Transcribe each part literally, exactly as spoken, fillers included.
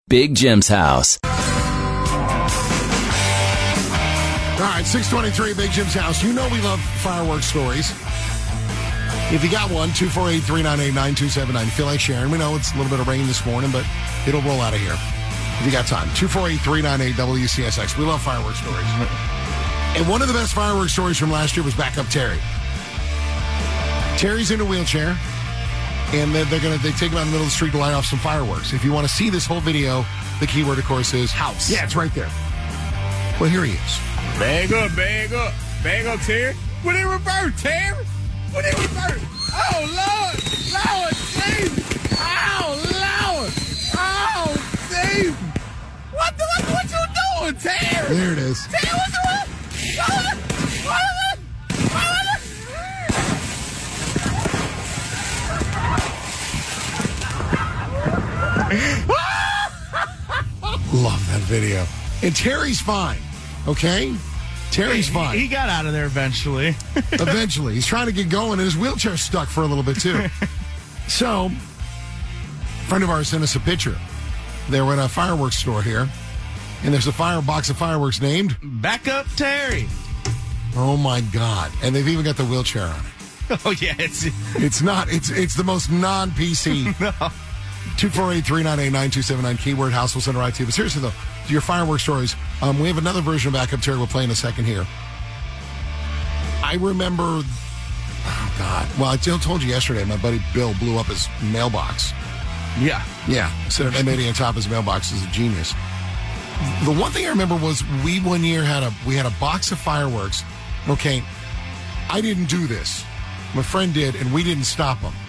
Big Jim's house. All right, six twenty-three, Big Jim's house. You know we love fireworks stories. If you got one, two four eight, three nine eight, nine two seven nine. You feel like sharing? We know it's a little bit of rain this morning, but it'll roll out of here. If you got time, two four eight, three nine eight, W C S X. We love fireworks stories. And one of the best fireworks stories from last year was Backup Terry. Terry's in a wheelchair, and they're, they're going to they take him out in the middle of the street to light off some fireworks. If you want to see this whole video, the keyword, of course, is house. Yeah, it's right there. Well, here he is. Bag up, bag up, bag up, Terry. What in reverse, Terry? What in reverse? Oh, Lord, Lord, Jesus. Oh, Lord. Oh, Jesus. What the, what, what you doing, Terry? There it is. Terry, what you doing? Love that video. And Terry's fine, okay? Terry's He- fine. He got out of there eventually. Eventually. He's trying to get going, and his wheelchair's stuck for a little bit, too. So, a friend of ours sent us a picture. They were in a fireworks store here, and there's a fire box of fireworks named, Back up, Terry. oh, my God. And they've even got the wheelchair on it. Oh, yeah. It's, It's not. It's it's the most non-P C. no. two four eight, three nine eight, nine two seven nine. Keyword house will send it right to you. But seriously, though, to your fireworks stories, um, we have another version of Backup Terry we'll play in a second here. I remember, oh, God. Well, I told you yesterday, my buddy Bill blew up his mailbox. Yeah. Yeah. Set an M eighty on top of his mailbox is a genius. The one thing I remember was we one year had a we had a box of fireworks. Okay, I didn't do this. My friend did, and we didn't stop him.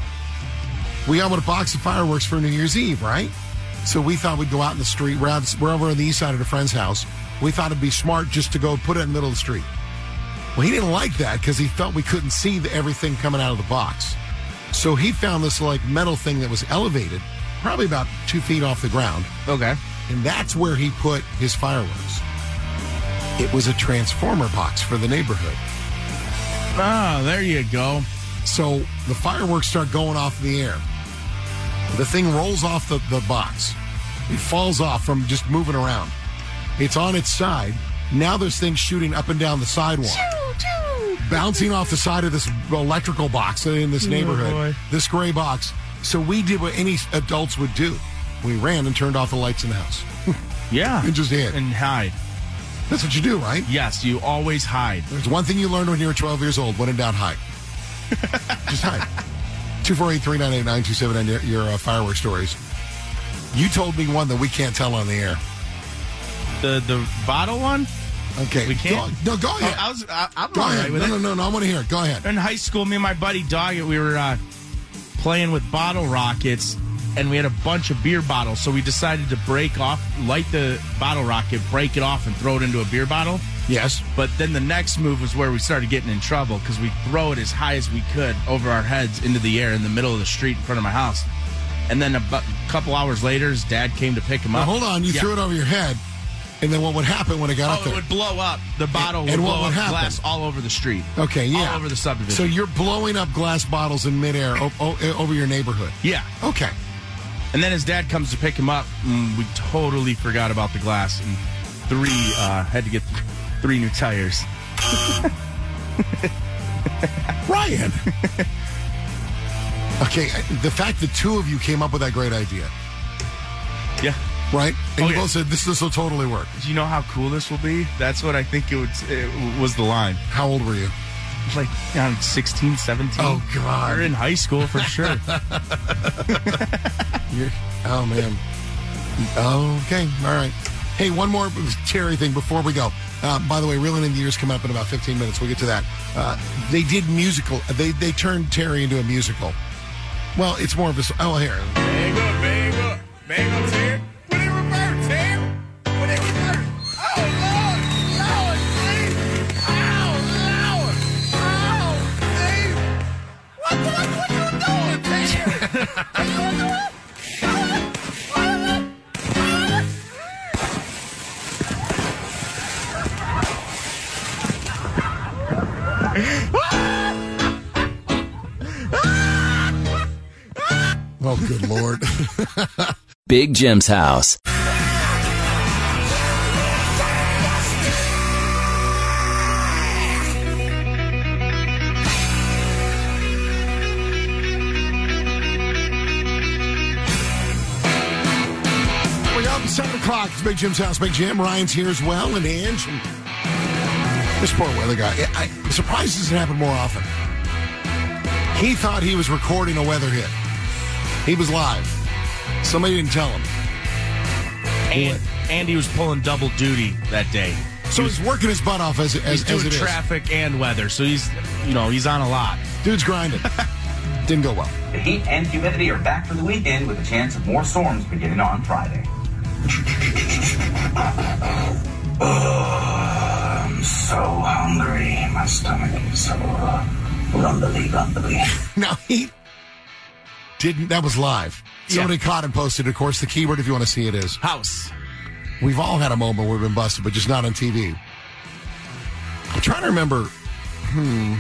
We got a box of fireworks for New Year's Eve, right? So we thought we'd go out in the street. We're, out, we're over on the east side of a friend's house. We thought it'd be smart just to go put it in the middle of the street. Well, he didn't like that because he felt we couldn't see the, everything coming out of the box. So he found this like metal thing that was elevated, probably about two feet off the ground. Okay. And that's where he put his fireworks. It was a transformer box for the neighborhood. Oh, there you go. So the fireworks start going off in the air. The thing rolls off the, the box. It falls off from just moving around. It's on its side. Now there's things shooting up and down the sidewalk. Bouncing off the side of this electrical box in this neighborhood. boy. This gray box. So we did what any adults would do. We ran and turned off the lights in the house. Yeah. And just hid. And hide. That's what you do, right? Yes, you always hide. There's one thing you learned when you were twelve years old. When in doubt, hide. Just hide. two four eight, three nine eight, nine two seven nine, your, your uh, fireworks stories. You told me one that we can't tell on the air. The the bottle one? Okay. We can't? Go, no, go ahead. Oh, I was, I, I'm go all ahead. right with No, it. no, no, no. I want to hear it. Go ahead. In high school, me and my buddy Doggett, we were uh, playing with bottle rockets, and we had a bunch of beer bottles, so we decided to break off, light the bottle rocket, break it off, and throw it into a beer bottle. Yes. But then the next move was where we started getting in trouble because we throw it as high as we could over our heads into the air in the middle of the street in front of my house. And then a bu- couple hours later, his dad came to pick him Now, up. hold on. You Yeah. throw it over your head, and then what would happen when it got Oh, up it there? would blow up. The bottle And- would and what blow would up happen? glass all over the street. Okay, yeah. All over the subdivision. So you're blowing up glass bottles in midair o- o- over your neighborhood. Yeah. Okay. And then his dad comes to pick him up, and we totally forgot about the glass, and three, uh, had to get three new tires. Ryan. Okay, the fact that two of you came up with that great idea, Yeah. right? And Oh, you yeah. both said this, this will totally work. Do you know how cool this will be? That's what I think it, would, it was the line. How old were you? Like, around sixteen, seventeen. Oh, God. You're in high school for sure. You're, oh, man. Oh, okay. All right. Hey, one more Terry thing before we go. Uh, by the way, Reeling in the Years coming up in about fifteen minutes. We'll get to that. Uh, they did musical. They they turned Terry into a musical. Well, it's more of a... Oh, here. Bag up, bag up, bag up, Terry. What in reverse, Terry? What in reverse? Oh, Lord, Lord, Jesus. Oh, Lord, oh, Jesus. What, what, what you doing, Terry? What you doing? Oh, good Lord. Big Jim's house. We're up at seven o'clock. It's Big Jim's house. Big Jim. Ryan's here as well, and Ange. And this poor weather guy. I, I'm surprised this doesn't happen more often. He thought he was recording a weather hit. He was live. Somebody didn't tell him. And Andy was pulling double duty that day. So he's working his butt off as, as, He's doing as it is. traffic and weather, so he's, you know, he's on a lot. Dude's grinding. Didn't go well. The heat and humidity are back for the weekend with a chance of more storms beginning on Friday. Oh, I'm so hungry. My stomach is so rumbly, rumbly. Now, he didn't. That was live. Somebody Yeah. caught and posted. Of course, the keyword, if you want to see it, is House. we've all had a moment where we've been busted, but just not on T V. I'm trying to remember. Hmm.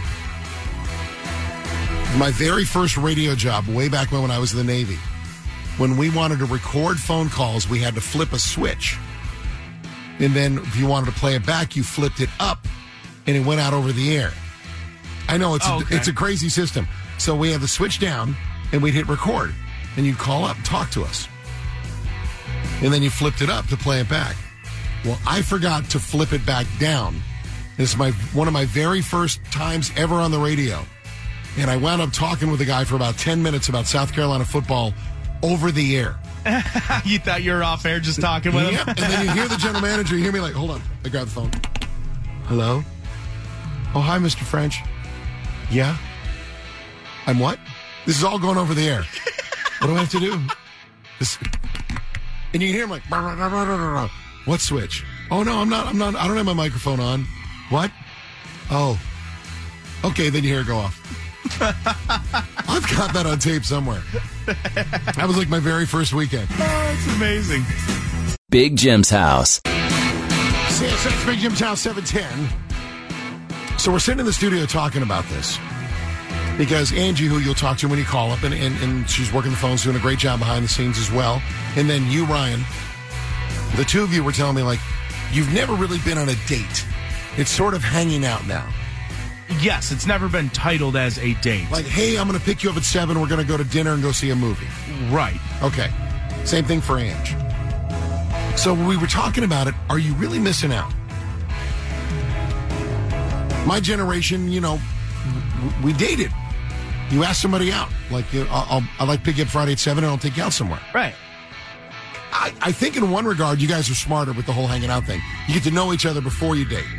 My very first radio job, way back when, when I was in the Navy, when we wanted to record phone calls, we had to flip a switch. And then if you wanted to play it back, you flipped it up, and it went out over the air. I know it's Oh, a, okay. it's a crazy system. So we had the switch down, and we'd hit record, and you'd call up, talk to us. And then you flipped it up to play it back. Well, I forgot to flip it back down. This is my one of my very first times ever on the radio. And I wound up talking with a guy for about ten minutes about South Carolina football over the air. You thought you were off air just talking with him? Yep. And then you hear the general manager, you hear me like, hold on. I grab the phone. Hello? Oh, hi, Mister French. Yeah? I'm what? This is all going over the air. What do I have to do? This... And you can hear him like, "Rah, rah, rah, rah, rah, rah." What switch? Oh, no, I'm not, I'm not, I don't have my microphone on. What? Oh. Okay, then you hear it go off. I've got that on tape somewhere. That was like my very first weekend. Oh, it's amazing. Big Jim's house. C S X Big Jim's House seven ten. So we're sitting in the studio talking about this because Angie, who you'll talk to when you call up, and, and, and she's working the phones, doing a great job behind the scenes as well. And then you, Ryan, the two of you were telling me, like, you've never really been on a date. It's sort of hanging out now. Yes, it's never been titled as a date. Like, hey, I'm going to pick you up at seven. We're going to go to dinner and go see a movie. Right. Okay. Same thing for Ange. So when we were talking about it, are you really missing out? My generation, you know, w- we dated. You ask somebody out. Like, you know, I'll, I'll, I'd like to pick you up Friday at seven and I'll take you out somewhere. Right. I, I think in one regard, you guys are smarter with the whole hanging out thing. You get to know each other before you date.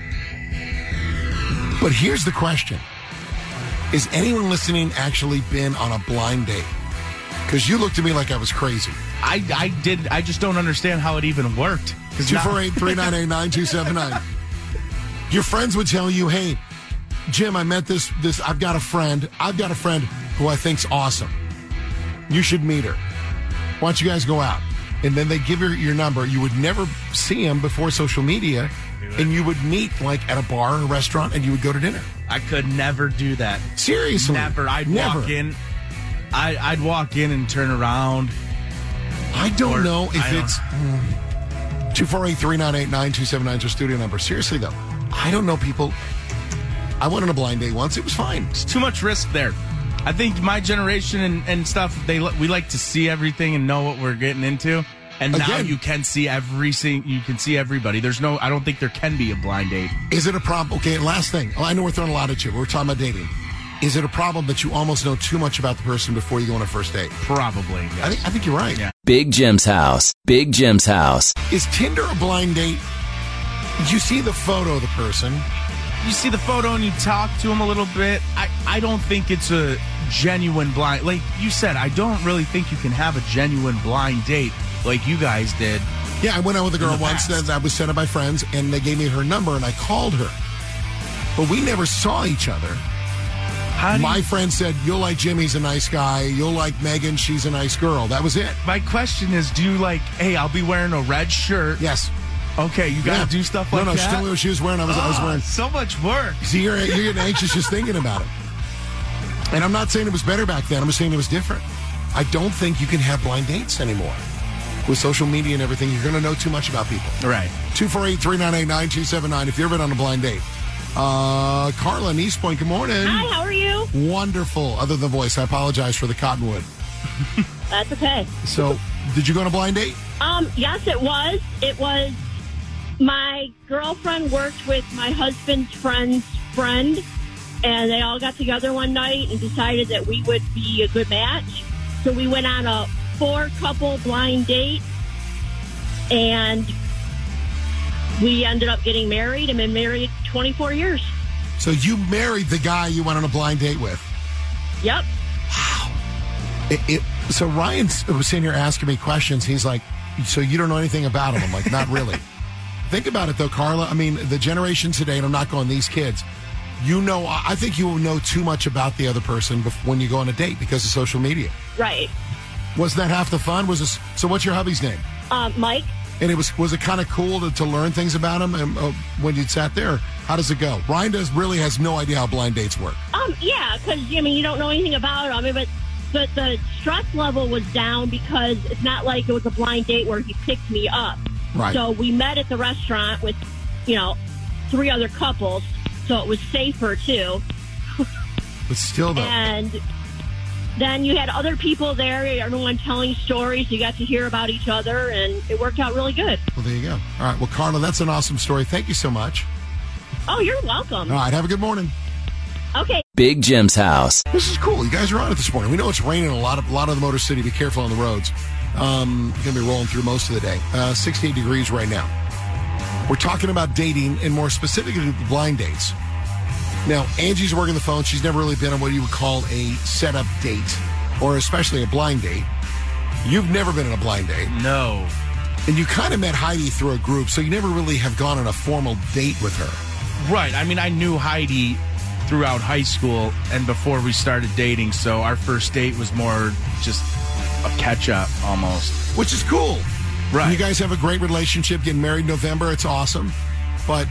But here's the question. Is anyone listening actually been on a blind date? Because you looked at me like I was crazy. I, I did. I just don't understand how it even worked. two four eight, three nine eight, nine two seven nine. Your friends would tell you, hey, Jim, I met this, this, I've got a friend. I've got a friend who I think's awesome. You should meet her. Why don't you guys go out? And then they give her your number. You would never see him before social media. And you would meet like at a bar or a restaurant and you would go to dinner. I could never do that. Seriously. Never. I'd Never. walk in. I, I'd walk in and turn around. I don't Or- know if I don't- it's two four eight, three nine eight, nine two seven nine is our studio number. Seriously, though, I don't know people. I went on a blind date once. It was fine. It's too much risk there. I think my generation and, and stuff, they li- we like to see everything and know what we're getting into. And now Again. you can see every sing- you can see everybody. There's no, I don't think there can be a blind date. Is it a problem? Okay, last thing. Oh, I know we're throwing a lot at you. We're talking about dating. Is it a problem that you almost know too much about the person before you go on a first date? Probably. Yes. I think I think you're right. Yeah. Big Jim's house. Big Jim's house. Is Tinder a blind date? You see the photo of the person. You see the photo and you talk to him a little bit. I, I don't think it's a genuine blind. Like you said, I don't really think you can have a genuine blind date like you guys did. Yeah, I went out with a girl In the once past. that I was sent up by friends, and they gave me her number, and I called her. But we never saw each other. How do My you, friend said, you'll like Jim, he's a nice guy. You'll like Megan, she's a nice girl. That was it. my question is, do you like, hey, I'll be wearing a red shirt. Yes. Okay, you got to Yeah. do stuff like no, no, that? still knew what she was wearing. I was, I was Oh, wearing. so much work. See, you're, you're getting anxious just thinking about it. And I'm not saying it was better back then. I'm just saying it was different. I don't think you can have blind dates anymore. with social media and everything, you're going to know too much about people. Right. two four eight, three nine eight, nine two seven nine if you've ever been on a blind date. Uh, Carla in East Point, good morning. Hi, how are you? Wonderful. Other than the voice, I apologize for the cottonwood. That's okay. So, did you go on a blind date? Um, yes, it was. It was my girlfriend worked with my husband's friend's friend, and they all got together one night and decided that we would be a good match. So we went on a four-couple blind date, and we ended up getting married and been married twenty-four years. So you married the guy you went on a blind date with? Yep. It, it, so Ryan was sitting here asking me questions. He's like, so you don't know anything about him? I'm like, not really. Think about it, though, Carla. I mean, the generation today, and I'm not going these kids, you know, I think you will know too much about the other person when you go on a date because of social media. Right. Wasn't that half the fun? Was this, so what's your hubby's name? Um, Mike. And it was was it kind of cool to, to learn things about him and, uh, when you sat there? How does it go? Ryan does really has no idea how blind dates work. Um, yeah, because, I mean, you don't know anything about him. I mean, but, but the stress level was down because it's not like it was a blind date where he picked me up. Right. So we met at the restaurant with, you know, three other couples, so it was safer, too. But still, though. And then you had other people there, everyone telling stories. You got to hear about each other, and it worked out really good. Well, there you go. All right. Well, Carla, that's an awesome story. Thank you so much. Oh, you're welcome. All right. Have a good morning. Okay. Big Jim's house. This is cool. You guys are on it this morning. We know it's raining a lot of a lot of the Motor City. Be careful on the roads. Um, going to be rolling through most of the day. Uh, sixty-eight degrees right now. We're talking about dating, and more specifically, blind dates. Now, Angie's working the phone. She's never really been on what you would call a setup date, or especially a blind date. You've never been on a blind date. No. And you kind of met Heidi through a group, so you never really have gone on a formal date with her. Right. I mean, I knew Heidi throughout high school and before we started dating, so our first date was more just a catch-up almost. Which is cool. Right. You guys have a great relationship, getting married in November. It's awesome. But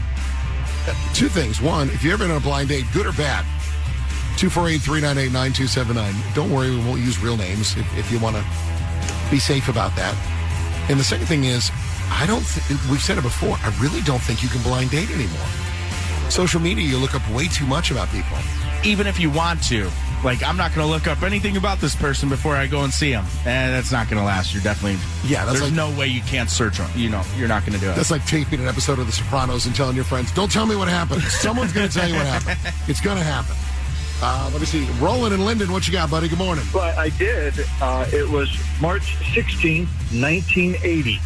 two things. One, if you've ever been on a blind date, good or bad, two four eight, three nine eight, nine two seven nine. Don't worry, we won't use real names if, if you want to be safe about that. And the second thing is, I don't th- we've said it before, I really don't think you can blind date anymore. Social media, you look up way too much about people. Even if you want to. Like, I'm not going to look up anything about this person before I go and see him. And that's not going to last. You're definitely... Yeah, that's There's like, no way you can't search them. You know, you're not going to do it. That's like taping an episode of The Sopranos and telling your friends, don't tell me what happened. Someone's going to tell you what happened. It's going to happen. Uh, let me see. Roland and Linden, what you got, buddy? Good morning. But I did. Uh, it was March sixteenth, nineteen eighty.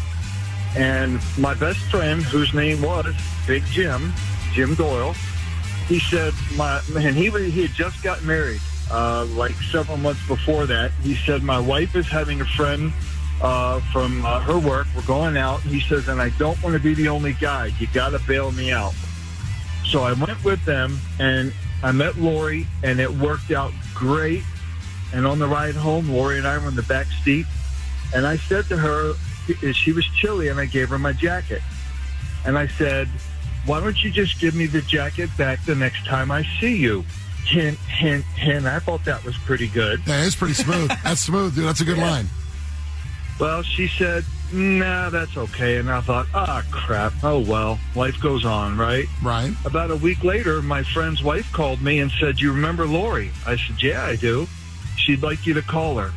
And my best friend, whose name was Big Jim, Jim Doyle, he said, my man, he, was, he had just got married. Uh, like several months before that, he said, my wife is having a friend uh, from uh, her work. We're going out. He says, and I don't want to be the only guy. You got to bail me out. So I went with them, and I met Lori, and it worked out great. And on the ride home, Lori and I were in the back seat. And I said to her, she was chilly, and I gave her my jacket. And I said, why don't you just give me the jacket back the next time I see you? Hint, hint, hint. I thought that was pretty good. That is pretty smooth. That's smooth, dude. That's a good Yeah. line. Well, she said, nah, that's okay. And I thought, ah, crap. Oh, well, life goes on, right? Right. About a week later, my friend's wife called me and said, you remember Lori? I said, yeah, I do. She'd like you to call her.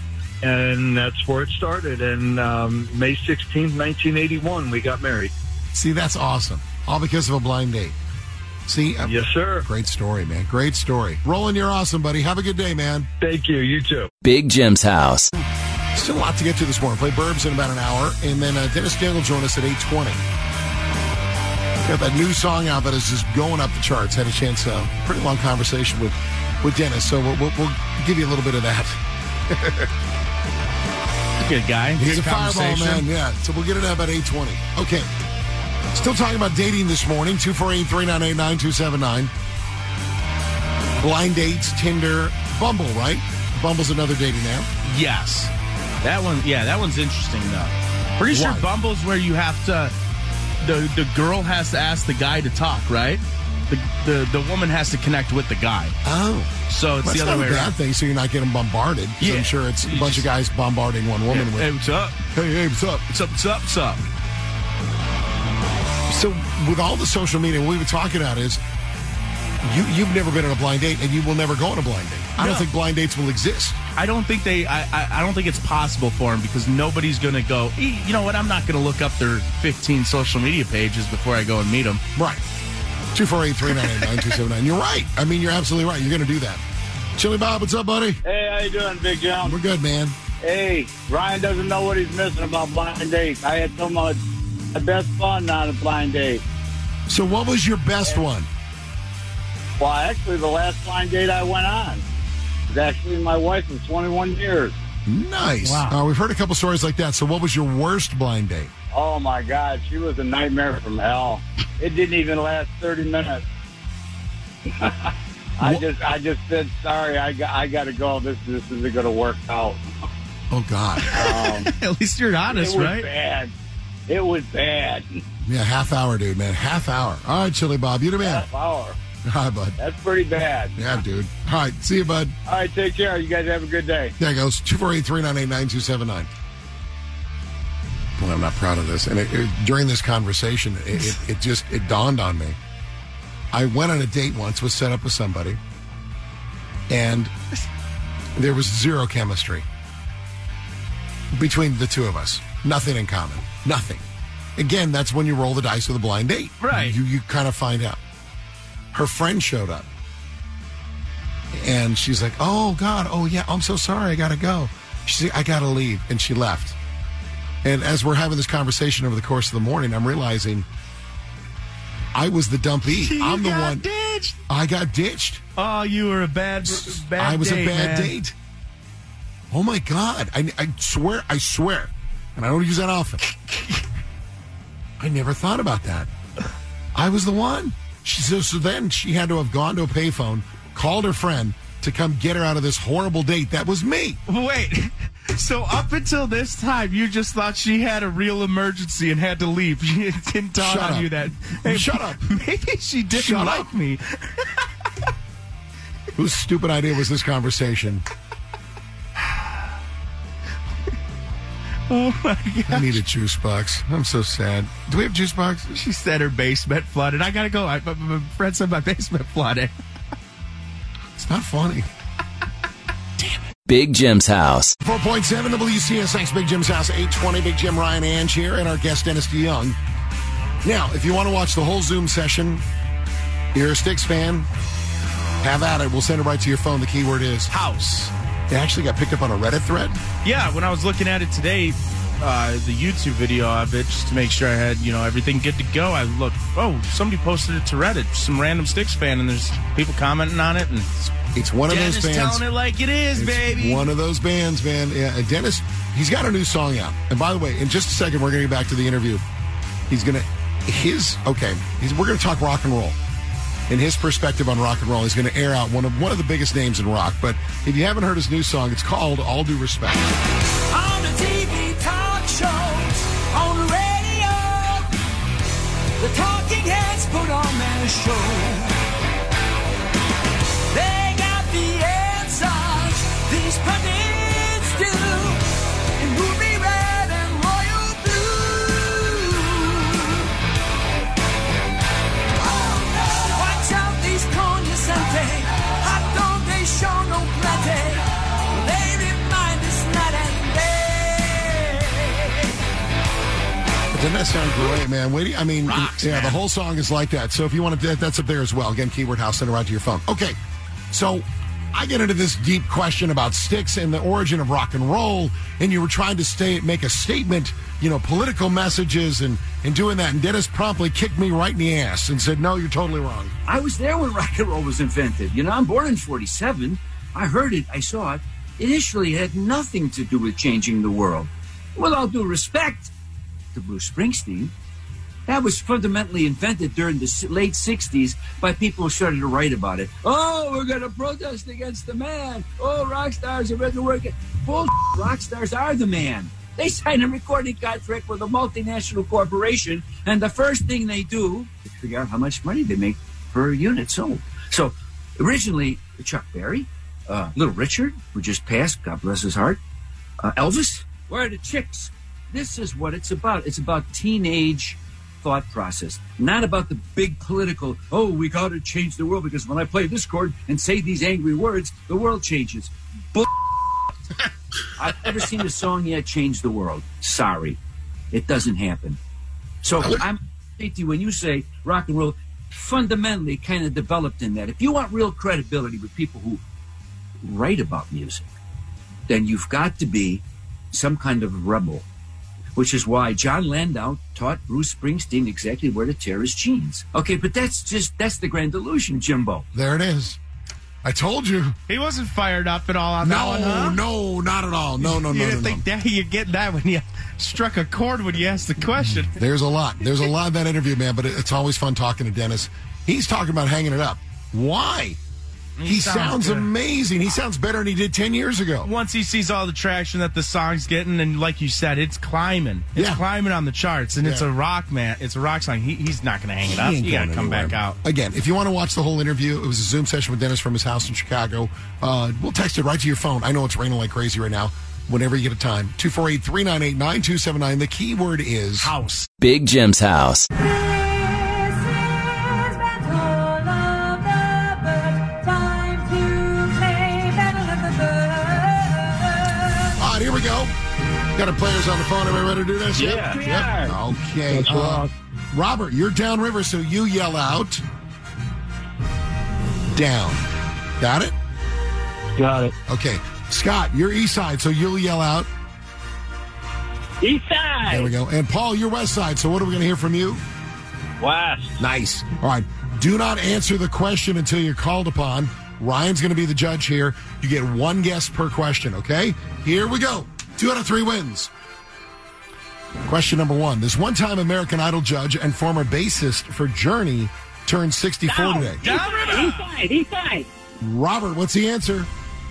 And that's where it started. And um, May sixteenth, nineteen eighty-one, we got married. See, that's awesome. All because of a blind date. See? uh, Yes, sir. Great story, man. Great story. Roland, you're awesome, buddy. Have a good day, man. Thank you. You too. Big Jim's house. Still a lot to get to this morning. Play Burbs in about an hour. And then uh, Dennis Dale will join us at eight twenty. Got that new song out that is just going up the charts. Had a chance, uh, pretty long conversation with, with Dennis. So we'll, we'll, we'll give you a little bit of that. Good guy. He's Good a fireball, conversation. man. Yeah. So we'll get it up at eight twenty. Okay. Still talking about dating this morning. two four eight, three nine eight, nine two seven nine. Blind dates, Tinder, Bumble, right? Bumble's another dating app. Yes. That one, yeah, that one's interesting, though. Pretty sure Why? Bumble's where you have to, the the girl has to ask the guy to talk, right? The the, the woman has to connect with the guy. Oh. So it's That's the not other a way bad around. thing, so you're not getting bombarded. 'Cause Yeah. I'm sure it's a You bunch just- of guys bombarding one woman Hey, with. what's up? Hey, hey, what's up? What's up, what's up, what's up? So with all the social media, what we've been talking about is you, you've never been on a blind date, and you will never go on a blind date. I No. don't think blind dates will exist. I don't think they. I, I, I don't think it's possible for them because nobody's going to go. "Eh, you know what? I'm not going to look up their fifteen social media pages before I go and meet them. Right. two four eight, three nine eight, nine two seven nine. You're right. I mean, you're absolutely right. You're going to do that. Chili Bob, what's up, buddy? Hey, how you doing, Big John? We're good, man. Hey, Ryan doesn't know what he's missing about blind dates. I had some of the best fun on a blind date. So what was your best one? Well, actually, the last blind date I went on was actually my wife of twenty-one years. Nice. Wow. Uh, we've heard a couple stories like that. So what was your worst blind date? Oh, my God. She was a nightmare from hell. It didn't even last thirty minutes. I just I just said, sorry, I got, I got to go. This, this isn't going to work out. Oh, God. Um, At least you're honest, it was right? bad. It was bad. Yeah, half hour, dude, man. Half hour. All right, Chili Bob. You the man. Half hour. Hi, bud. That's pretty bad. Yeah, dude. All right. See you, bud. All right, take care. You guys have a good day. There it goes. two four eight, three nine eight, nine two seven nine. Well, I'm not proud of this. And it, it, during this conversation, it, it, it just, it dawned on me. I went on a date once, was set up with somebody, and there was zero chemistry between the two of us. Nothing in common. Nothing. Again, that's when you roll the dice with a blind date. Right. You, you kind of find out. Her friend showed up. And she's like, oh, God, oh, yeah, I'm so sorry. I got to go. She's like, I got to leave. And she left. And as we're having this conversation over the course of the morning, I'm realizing I was the dumpee. You I'm the got one. ditched. I got ditched. Oh, you were a bad, bad I was date, a bad man. date. Oh, my God. I, I swear, I swear. And I don't use that often. I never thought about that. I was the one. She says, so then she had to have gone to a payphone, called her friend to come get her out of this horrible date. That was me. Wait, so up until this time, you just thought she had a real emergency and had to leave. She didn't dawn Shut on up. you that. Shut up. Maybe she didn't Shut like up. me. Whose stupid idea was this conversation? Oh my I God. need a juice box. I'm so sad. Do we have juice box? She said her basement flooded. I gotta go. I, my, my friend said my basement flooded. It's not funny. Big Jim's house. four point seven W C S X, Big Jim's house, eight twenty. Big Jim, Ryan Ange here, and our guest, Dennis DeYoung. Now, if you want to watch the whole Zoom session, you're a Sticks fan, have at it. We'll send it right to your phone. The keyword is House. It actually got picked up on a Reddit thread. Yeah, when I was looking at it today, uh, the YouTube video of it, just to make sure I had, you know, everything good to go, I looked, oh, somebody posted it to Reddit, some random Sticks fan, and there's people commenting on it, and It's one of Dennis those bands. telling it like it is, It's baby. one of those bands, man. Yeah, and Dennis, he's got a new song out. And by the way, in just a second, we're going to get back to the interview. He's going to, his, okay, he's, we're going to talk rock and roll. In his perspective on rock and roll, he's going to air out one of one of the biggest names in rock. But if you haven't heard his new song, it's called All Due Respect. On the T V talk shows, on the radio, the talking heads put on their show. They got the answers, these pundits do, in movie red and royal blue. Oh no! Watch out, these cognoscente, hot dog, they show no plenty. They remind us night and day. Doesn't that sound great, man? Wait, I mean, Rocks, yeah, man. the whole song is like that. So if you want to, that's up there as well. Again, keyword house, send it right to your phone. Okay, so I get into this deep question about Styx and the origin of rock and roll, and you were trying to stay, make a statement, you know, political messages and, and doing that. And Dennis promptly kicked me right in the ass and said, no, you're totally wrong. I was there when rock and roll was invented. You know, I'm born in forty-seven. I heard it. I saw it. Initially, it had nothing to do with changing the world. With all due respect to Bruce Springsteen, that was fundamentally invented during the s- late sixties by people who started to write about it. Oh, we're going to protest against the man. Oh, rock stars are ready to work. Bull. Rock stars are the man. They sign a recording contract with a multinational corporation, and the first thing they do is figure out how much money they make per unit sold. So originally, Chuck Berry, uh, Little Richard, who just passed, God bless his heart, uh, Elvis, were the chicks. this is what it's about. It's about teenage thought process, not about the big political, oh, we got to change the world because when I play this chord and say these angry words, the world changes. Bull- I've never seen a song yet change the world. Sorry. It doesn't happen. So I'm when you say rock and roll, fundamentally kind of developed in that. If you want real credibility with people who write about music, then you've got to be some kind of rebel, which is why John Landau taught Bruce Springsteen exactly where to tear his jeans. Okay, but that's just, that's the grand illusion, Jimbo. There it is. I told you. He wasn't fired up at all on no, that one, huh? No, not at all. No, no, you no, didn't no, think no. that you get that when you struck a chord when you asked the question. There's a lot. There's a lot in that interview, man, but it's always fun talking to Dennis. He's talking about hanging it up. Why? He, He sounds, sounds good. amazing. He sounds better than he did ten years ago. Once he sees all the traction that the song's getting, and like you said, it's climbing. It's Yeah. climbing on the charts, and it's Yeah. a rock, man. It's a rock song. He, he's not going to hang it up. He ain't You got to going come anywhere. back out. Again, if you want to watch the whole interview, it was a Zoom session with Dennis from his house in Chicago. Uh, we'll text it right to your phone. I know it's raining like crazy right now. Whenever you get a time. two four eight, three nine eight, nine two seven nine. The key word is House. Big Jim's house. All right, here we go. Got our players on the phone. Are we ready to do this? Yeah. Yep. Yep. Okay. That's Uh, rock. Robert, you're downriver, so you yell out down. Got it? Got it. Okay. Scott, you're east side, so you'll yell out. East side. There we go. And Paul, you're west side, so what are we going to hear from you? West. Nice. All right. Do not answer the question until you're called upon. Ryan's going to be the judge here. You get one guess per question, okay? Here we go. Two out of three wins. Question number one. This one-time American Idol judge and former bassist for Journey turned sixty-four Down. today. Downriver. East side. East side. Robert, what's the answer?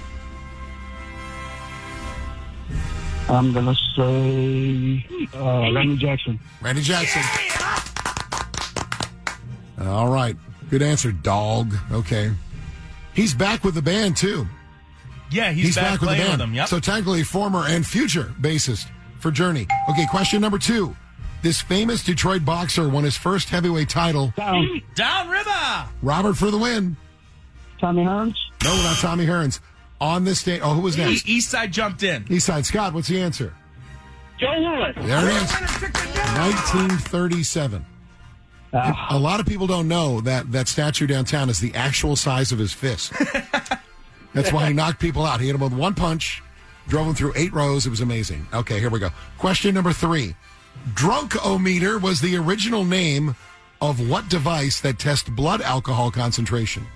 I'm going to say uh, Randy Jackson. Randy Jackson. All right. Good answer, dog. Okay. He's back with the band, too. Yeah, he's, back, with the playing band. with them. Yep. So technically former and future bassist for Journey. Okay, question number two. This famous Detroit boxer won his first heavyweight title. Down. Downriver. Robert for the win. Tommy Hearns. No, not Tommy Hearns. On this day. Oh, who was E- next? East Side jumped in. Eastside. Scott, what's the answer? Joe Lewis. There it is. nineteen thirty-seven. Ah. A lot of people don't know that that statue downtown is the actual size of his fist. That's why he knocked people out. He hit him with one punch, drove him through eight rows. It was amazing. Okay, here we go. Question number three. Drunk-o-meter was the original name of what device that tests blood alcohol concentration?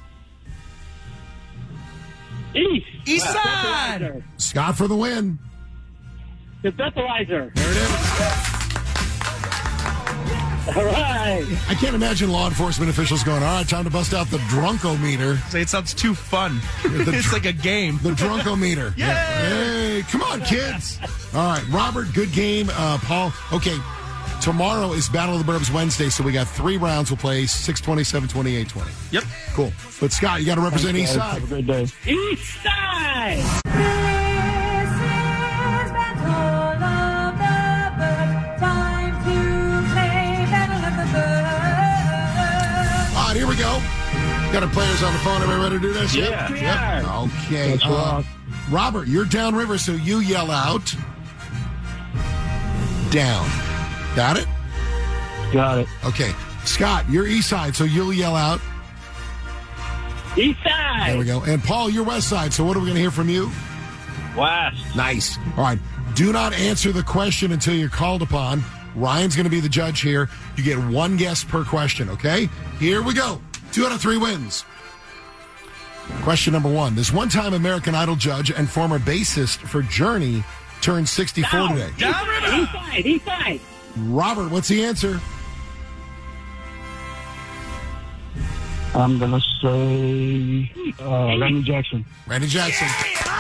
East. East Side. Scott for the win. The breathalyzer. There it is. All right. I can't imagine law enforcement officials going, all right, time to bust out the drunkometer. Say it sounds too fun. The it's dr- like a game. The drunkometer. Yay! Hey, come on, kids. All right, Robert, good game. Uh, Paul, okay, tomorrow is Battle of the Burbs Wednesday, so we got three rounds. We'll play six twenty, seven twenty, eight twenty. Yep. Cool. But, Scott, you got to represent East Side. Have a great day. East side. All right, here we go. Got our players on the phone. Are we ready to do this? Yeah. Yep. Yep. Okay. That's uh, rock. Robert, you're downriver, so you yell out down. Got it? Got it. Okay. Scott, you're east side, so you'll yell out. East side. There we go. And Paul, you're west side, so what are we going to hear from you? West. Nice. All right. Do not answer the question until you're called upon. Ryan's going to be the judge here. You get one guess per question, okay? Here we go. Two out of three wins. Question number one. This one-time American Idol judge and former bassist for Journey turned sixty-four Down. today. Downriver. East side. East side. Robert, what's the answer? I'm going to say uh, Randy Jackson. Randy Jackson.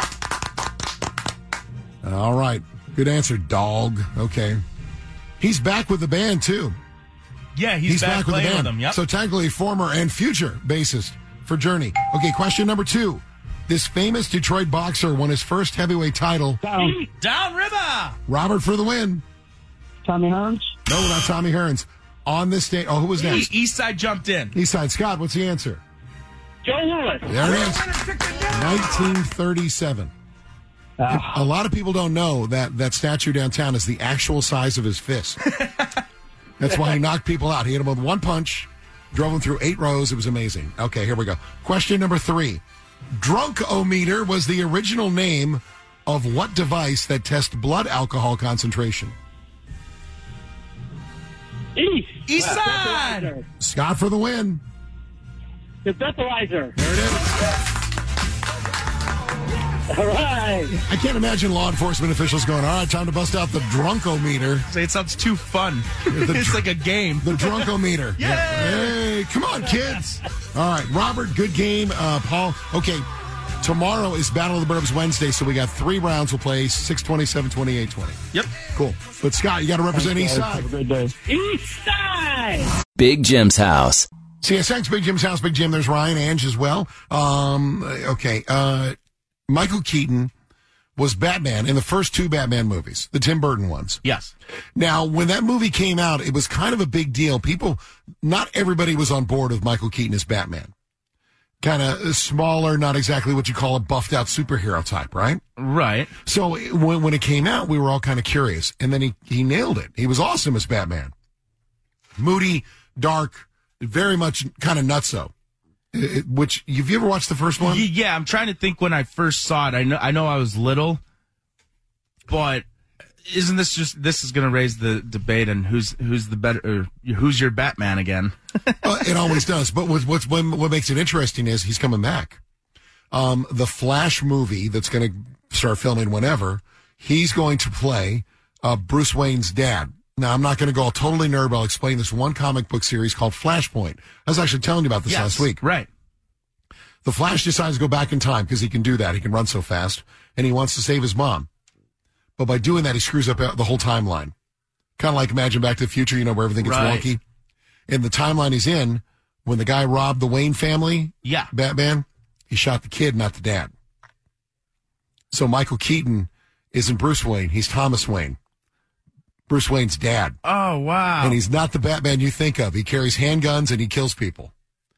All right. Good answer, dog. Okay. He's back with the band, too. Yeah, he's, He's back, with the playing band. with them. Yep. So technically former and future bassist for Journey. Okay, question number two. This famous Detroit boxer won his first heavyweight title. Down. Downriver. Robert for the win. Tommy Hearns? No, not Tommy Hearns. On this day, oh, who was next? East Side jumped in. East Side. Scott, what's the answer? Joe Lewis. There it is. nineteen thirty-seven. Uh, A lot of people don't know that that statue downtown is the actual size of his fist. That's why he knocked people out. He hit them with one punch, drove them through eight rows. It was amazing. Okay, here we go. Question number three. Drunk-o-meter was the original name of what device that tests blood alcohol concentration? East. East Side. Scott for the win. The breathalyzer. There it is. All right. I can't imagine law enforcement officials going, all right, time to bust out the drunkometer. Say it sounds too fun. The It's dr- like a game. The drunkometer. Yay! Hey, come on, kids. All right, Robert, good game. Uh, Paul, okay, tomorrow is Battle of the Burbs Wednesday, so we got three rounds. We'll play six twenty, seven twenty, eight twenty. Yep. Cool. But, Scott, you got to represent East Side. Have a good day. East Side. Big Jim's house. C S X, Big Jim's house, Big Jim. There's Ryan, Ange as well. Um, okay, uh, Michael Keaton was Batman in the first two Batman movies, the Tim Burton ones. Yes. Now, when that movie came out, it was kind of a big deal. People, not everybody was on board with Michael Keaton as Batman. Kind of smaller, not exactly what you call a buffed out superhero type, right? Right. So when, when it came out, we were all kind of curious. And then he, he nailed it. He was awesome as Batman. Moody, dark, very much kind of nutso. It, which, have you ever watched the first one? Yeah, I'm trying to think when I first saw it. I know I know I was little, but isn't this just this is going to raise the debate on who's who's the better or who's your Batman again? uh, it always does. But what what's, what, what makes it interesting is he's coming back. Um, the Flash movie that's going to start filming whenever, he's going to play uh, Bruce Wayne's dad. Now, I'm not going to go all totally nerd, but I'll explain this one comic book series called Flashpoint. I was actually telling you about this Yes, last week. Right. The Flash decides to go back in time because he can do that. He can run so fast, and he wants to save his mom. But by doing that, he screws up the whole timeline. Kind of like Imagine Back to the Future, you know, where everything gets Right. wonky. In the timeline he's in, when the guy robbed the Wayne family, Yeah. Batman, he shot the kid, not the dad. So Michael Keaton isn't Bruce Wayne. He's Thomas Wayne, Bruce Wayne's dad. Oh, wow. And he's not the Batman you think of. He carries handguns and he kills people.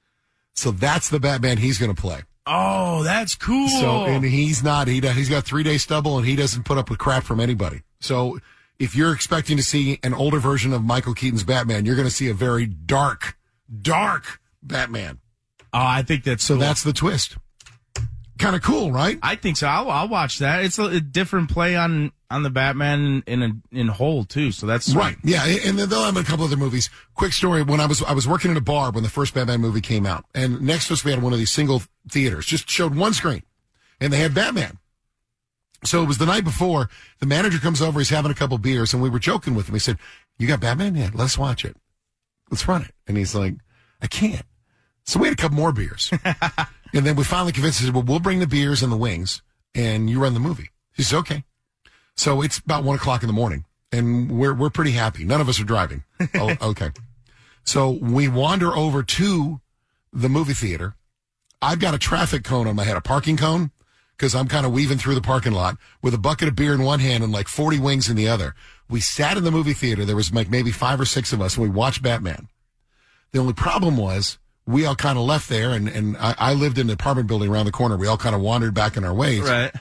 So that's the Batman he's going to play. Oh, that's cool. So, and he's not, he, he's got three day stubble and he doesn't put up with crap from anybody. So if you're expecting to see an older version of Michael Keaton's Batman, you're going to see a very dark, dark Batman. Oh, I think that's So cool. that's the twist. Kind of cool, right? I think so. I'll, I'll watch that. It's a, a different play on, on the Batman in a, in whole too. So that's Right. Yeah. And then they'll have a couple other movies. Quick story. When I was, I was working in a bar when the first Batman movie came out, and next to us we had one of these single theaters, just showed one screen, and they had Batman. So it was the night before. The manager comes over. He's having a couple beers, and we were joking with him. He said, "You got Batman? Yeah, let's watch it. Let's run it." And he's like, "I can't." So we had a couple more beers, and then we finally convinced him, "Well, we'll bring the beers and the wings, and you run the movie." He said, "Okay." So it's about one o'clock in the morning, and we're we're pretty happy. None of us are driving. Oh, okay. So we wander over to the movie theater. I've got a traffic cone on my head, a parking cone, because I'm kind of weaving through the parking lot with a bucket of beer in one hand and like forty wings in the other. We sat in the movie theater. There was like maybe five or six of us, and we watched Batman. The only problem was we all kind of left there, and, and I, I lived in an apartment building around the corner. We all kind of wandered back in our ways. right.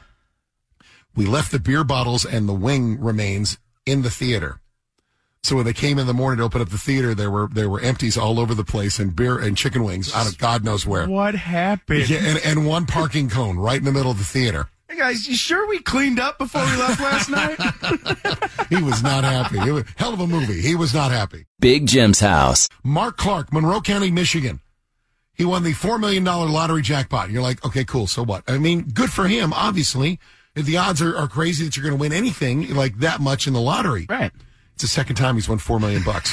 We left the beer bottles and the wing remains in the theater. So when they came in the morning to open up the theater, there were there were empties all over the place and beer and chicken wings out of God knows where. What happened? Yeah, and, and one parking cone right in the middle of the theater. Hey guys, you sure we cleaned up before we left last night? He was not happy. It was hell of a movie. He was not happy. Big Jim's house. Mark Clark, Monroe County, Michigan. He won the four million dollars lottery jackpot. You're like, okay, cool. So what? I mean, good for him, obviously. The odds are, are crazy that you're going to win anything like that much in the lottery. Right. It's the second time he's won four million bucks.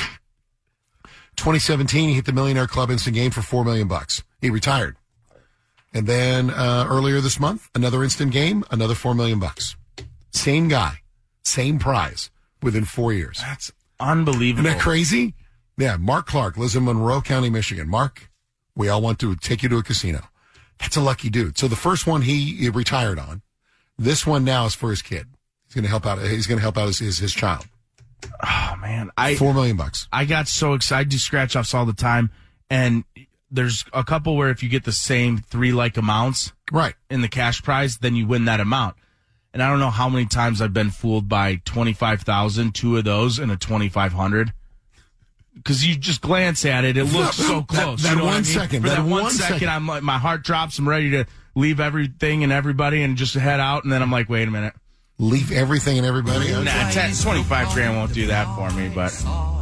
twenty seventeen, he hit the Millionaire Club instant game for four million bucks. He retired. And then uh, earlier this month, another instant game, another four million bucks. Same guy, same prize within four years. That's unbelievable. Isn't that crazy? Yeah, Mark Clark lives in Monroe County, Michigan. Mark, we all want to take you to a casino. That's a lucky dude. So the first one he, he retired on. This one now is for his kid. He's going to help out. He's going to help out his, his his child. Oh man, I four million bucks. I got so excited. I do scratch offs all the time, and there's a couple where if you get the same three like amounts, right, in the cash prize, then you win that amount. And I don't know how many times I've been fooled by twenty-five thousand, two of those, and a twenty-five hundred. Because you just glance at it, it looks so close. That, that you know one what I mean? second, For that, that one one second, second, I'm like, my heart drops. I'm ready to leave everything and everybody and just head out. And then I'm like, wait a minute. Leave everything and everybody? Nah, ten, twenty-five grand won't do that for me, but.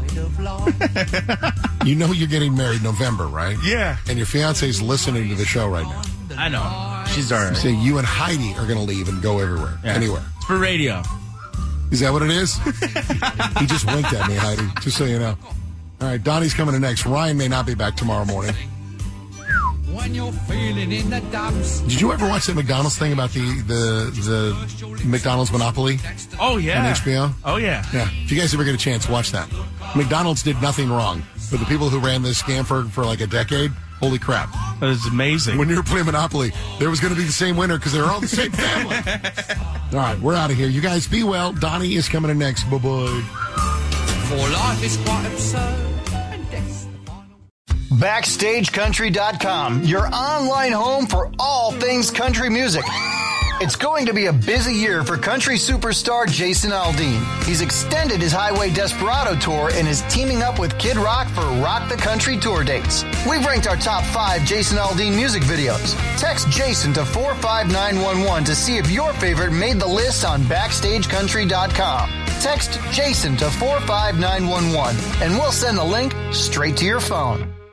You know you're getting married November, right? Yeah. And your fiance's listening to the show right now. I know. She's all right. You say you and Heidi are going to leave and go everywhere, Yeah. anywhere. It's for radio. Is that what it is? He just winked at me, Heidi, just so you know. All right, Donnie's coming in next. Ryan may not be back tomorrow morning. When you're feeling in the dumps. Did you ever watch that McDonald's thing about the the, the McDonald's Monopoly? Oh, yeah. On H B O? Oh, yeah. Yeah. If you guys ever get a chance, watch that. McDonald's did nothing wrong. But the people who ran this scam for, for like a decade, holy crap. That is amazing. When you were playing Monopoly, there was going to be the same winner because they were all the same family. All right, we're out of here. You guys be well. Donnie is coming in next. Bye-bye. For life is quite absurd. And death's the final. Backstage Country dot com, your online home for all things country music. It's going to be a busy year for country superstar Jason Aldean. He's extended his Highway Desperado tour and is teaming up with Kid Rock for Rock the Country tour dates. We've ranked our top five Jason Aldean music videos. Text Jason to four five nine one one to see if your favorite made the list on Backstage Country dot com. Text Jason to four five nine one one and we'll send the link straight to your phone.